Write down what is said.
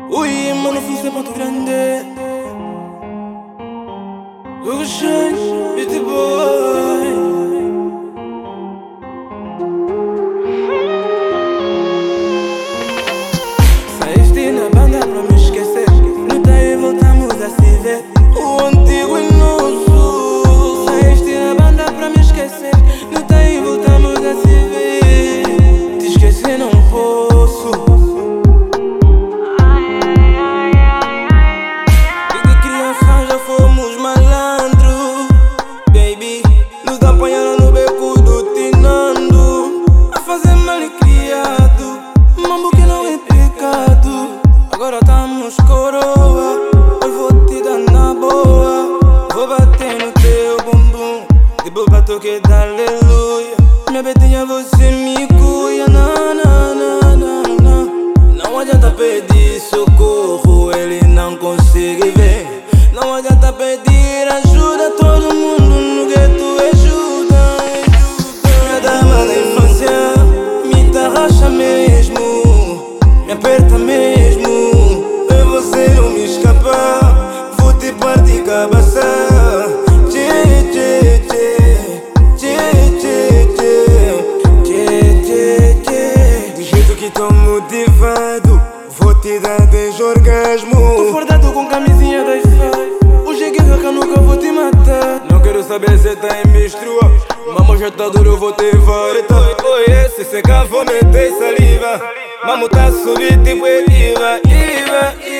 Ui, mano, fiz é muito grande. Oxê, beat boy. Saíste na banda pra me esquecer. No daí voltamos a se ver. O antigo e novo. Saíste na banda pra me esquecer. No daí voltamos a se ver. Te esquecer não posso. Desde criança já fomos malandro. Baby, nos apanharam no beco do Tinando. A fazer mal e criado. Mambo que não é pecado. Agora estamos coroa. Eu vou te dar na boa. Vou bater no teu bumbum. Tipo batuque da aleluia. Minha betinha você me cuia. Não adianta pedir socorro, ele não consegue ver. Não adianta pedir ajuda, todo mundo no gueto ajuda. Minha dama da infância, me tarraxa mesmo, me aperta mesmo. E você não me escapar, vou te partir cabeça. Tchê, tchê, tchê, tchê, tchê, tchê, tchê, tchê. Do jeito que tô motivado, vou te dar 10 orgasmos. Tô fordado com camisinha da Ifai. Hoje é guerra que eu nunca vou te matar. Não quero saber se tá em mistura. Mamo já tá duro, eu vou te vartar. Oi, se secar vou meter saliva. Mamo tá subindo tipo IVA, IVA, IVA.